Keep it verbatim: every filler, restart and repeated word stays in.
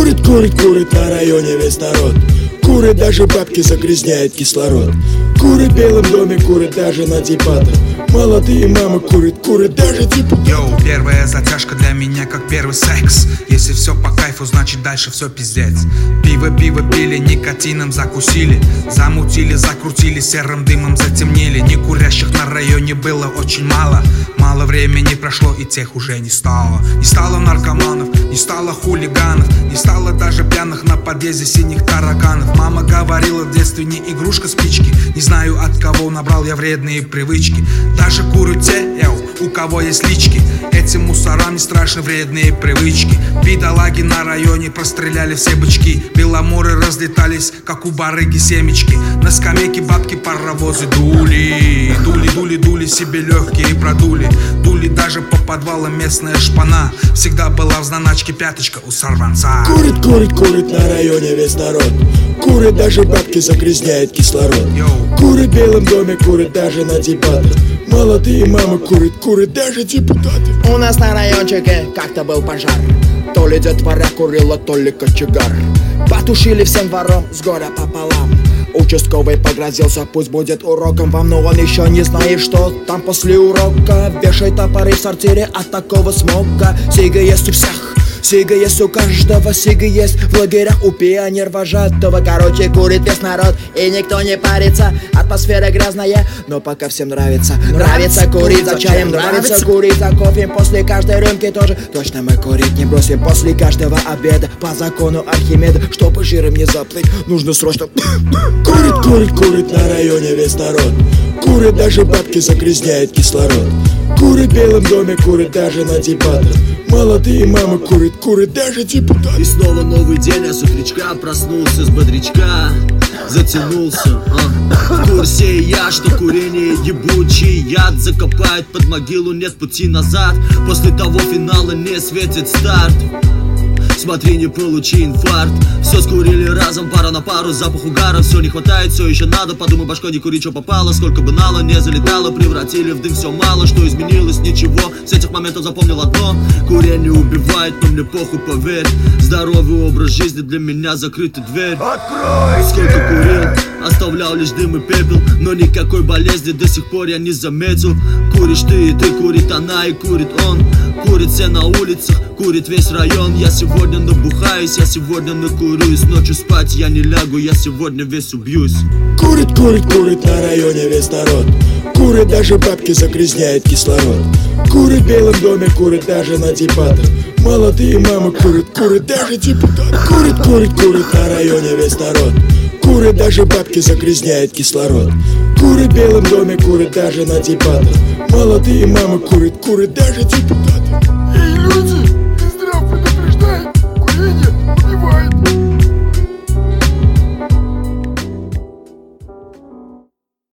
Курит, курит, курит на районе весь народ. Курит, даже бабки загрязняет кислород. Курит в Белом доме, курит даже на депатах. Молодые мамы курят, курят даже депутаты. Йоу, первая затяжка для меня как первый секс. Если все по кайфу, значит дальше все пиздец. Пиво, пиво пили, никотином закусили. Замутили, закрутили, серым дымом затемнили. Не курящих на районе было очень мало. Мало времени прошло и тех уже не стало. Не стало наркоманов, не стало хулиганов. Не стало даже пьяных на подъезде синих тараканов. Мама говорила в детстве не игрушка спички. Не знаю от кого набрал я вредные привычки. Даже курят те, эу, у кого есть лички. Этим мусорам не страшны вредные привычки. Бедолаги на районе простреляли все бычки. Беломоры разлетались, как у барыги семечки. На скамейке бабки паровозы дули. Дули, дули, дули, себе легкие продули. Дули даже по подвалам местная шпана. Всегда была в заначке пяточка у сорванца. Курит, курит, курит на районе весь народ. Курит, даже бабки загрязняет кислород. Йоу. Курит в Белом доме, курит даже на дебатах. Молодые мамы курят, курят даже депутаты. У нас на райончике как-то был пожар. То ли детвора курила, то ли кочегар. Потушили всем вором с горя пополам. Участковый погрозился, пусть будет уроком вам, но он еще не знает, что там после урока. Вешай топоры в сортире от такого смога. Сига есть у всех, сига есть у каждого, сига есть в лагерях у пионер-вожатого. Короче, курит весь народ и никто не парится. Атмосфера грязная, но пока всем нравится. Нравится курить за чаем, нравится курить за кофе. После каждой рюмки тоже точно мы курить не бросим. После каждого обеда по закону Архимеда, чтобы жиром не заплыть, нужно срочно. Курит, курит, курит на районе весь народ. Курит, даже бабки загрязняет кислород. Курит в Белом доме, курит даже на дебатах. Молодые мамы курят, курят даже депутаты. И снова новый день, я с утречка проснулся с бодрячка. Затянулся, а. В курсе я, что курение ебучий яд. Закопает под могилу, нет пути назад. После того финала не светит старт. Смотри, не получи инфаркт. Все скурили разом, пара на пару, запах угара. Все не хватает, все еще надо. Подумай, башкой не кури, что попало. Сколько бы нало не залетало, превратили в дым все мало. Что изменилось, ничего. С этих моментов запомнил одно: курение убивает, но мне похуй, поверь. Здоровый образ жизни для меня закрытая дверь. Открой! Сколько курил, оставлял лишь дым и пепел, но никакой болезни до сих пор я не заметил. Куришь ты, и ты, курит она, и курит он. Курит все на улицах, курит весь район. Я сегодня набухаюсь, я сегодня накурюсь. Ночью спать я не лягу, я сегодня весь убьюсь. Курит, курит, курит на районе весь народ. Курит, даже бабки загрязняет кислород. Курит в Белом доме, курит даже на дебатах. Молодые мамы курят, курят даже депутаты. Курит, курит, курит на районе весь народ. Курит, даже бабки загрязняет кислород. Курит в Белом доме, курит даже на дебатах. Молодые мамы курят, курят даже депутаты.